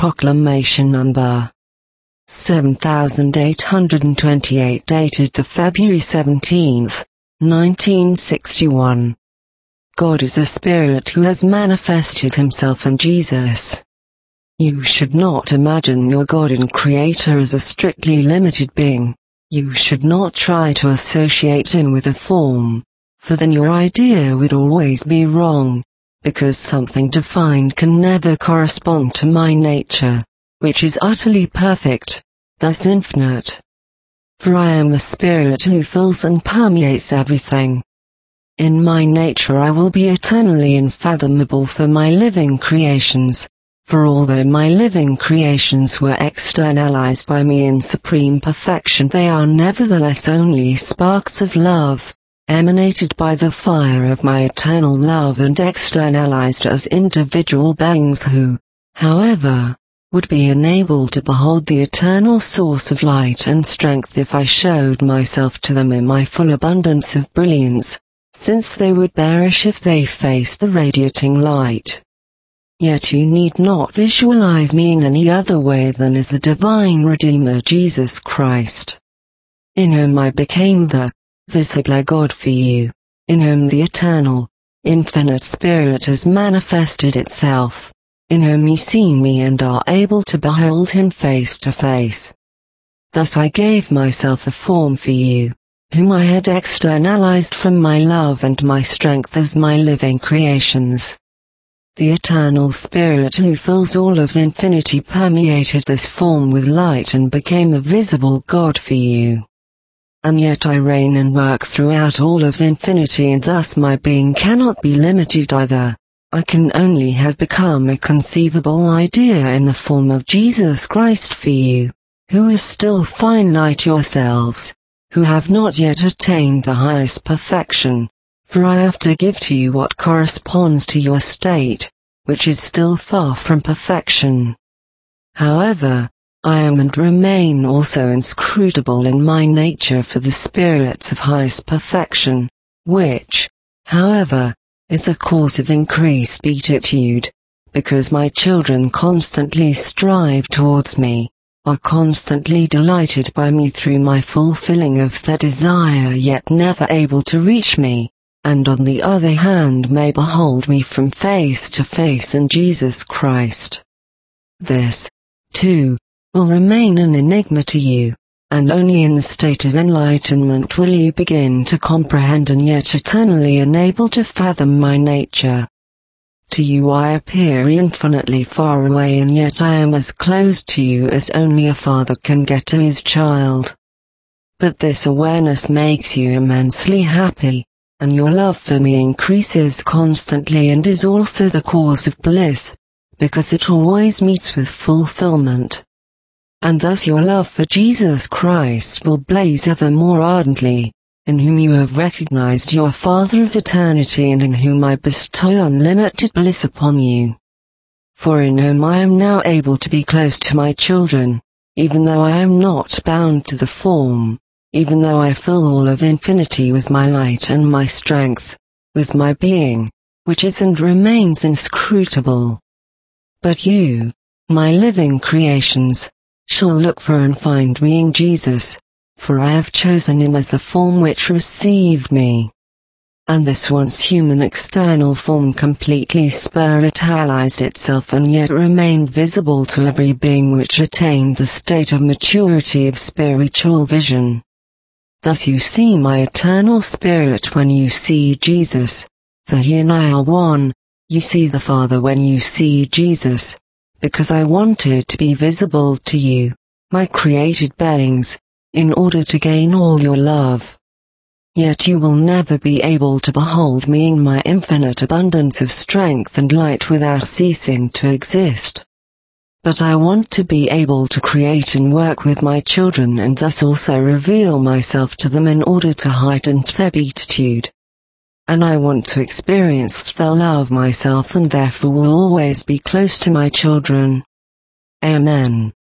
Proclamation Number 7828, dated the February 17th, 1961. God is a spirit who has manifested himself in Jesus. You should not imagine your God and Creator as a strictly limited being. You should not try to associate him with a form, for then your idea would always be wrong, because something defined can never correspond to my nature, which is utterly perfect, thus infinite. For I am a spirit who fills and permeates everything. In my nature I will be eternally unfathomable for my living creations, for although my living creations were externalized by me in supreme perfection, they are nevertheless only sparks of love, emanated by the fire of my eternal love and externalized as individual beings who, however, would be enabled to behold the eternal source of light and strength if I showed myself to them in my full abundance of brilliance, since they would perish if they faced the radiating light. Yet you need not visualize me in any other way than as the divine Redeemer Jesus Christ, in whom I became the visible God for you, in whom the eternal, infinite Spirit has manifested itself, in whom you see me and are able to behold him face to face. Thus I gave myself a form for you, whom I had externalized from my love and my strength as my living creations. The eternal Spirit who fills all of infinity permeated this form with light and became a visible God for you. And yet I reign and work throughout all of infinity, and thus my being cannot be limited either. I can only have become a conceivable idea in the form of Jesus Christ for you, who is still finite yourselves, who have not yet attained the highest perfection, for I have to give to you what corresponds to your state, which is still far from perfection. However, I am and remain also inscrutable in my nature for the spirits of highest perfection, which, however, is a cause of increased beatitude, because my children constantly strive towards me, are constantly delighted by me through my fulfilling of their desire, yet never able to reach me, and on the other hand may behold me from face to face in Jesus Christ. This, too, will remain an enigma to you, and only in the state of enlightenment will you begin to comprehend and yet eternally unable to fathom my nature. To you I appear infinitely far away, and yet I am as close to you as only a father can get to his child. But this awareness makes you immensely happy, and your love for me increases constantly and is also the cause of bliss, because it always meets with fulfillment. And thus your love for Jesus Christ will blaze ever more ardently, in whom you have recognized your Father of eternity and in whom I bestow unlimited bliss upon you. For in whom I am now able to be close to my children, even though I am not bound to the form, even though I fill all of infinity with my light and my strength, with my being, which is and remains inscrutable. But you, my living creations, shall look for and find me in Jesus, for I have chosen him as the form which received me. And this once human external form completely spiritualized itself and yet remained visible to every being which attained the state of maturity of spiritual vision. Thus you see my eternal Spirit when you see Jesus, for he and I are one. You see the Father when you see Jesus, because I wanted to be visible to you, my created beings, in order to gain all your love. Yet you will never be able to behold me in my infinite abundance of strength and light without ceasing to exist. But I want to be able to create and work with my children and thus also reveal myself to them in order to heighten their beatitude. And I want to experience their love myself and therefore will always be close to my children. Amen.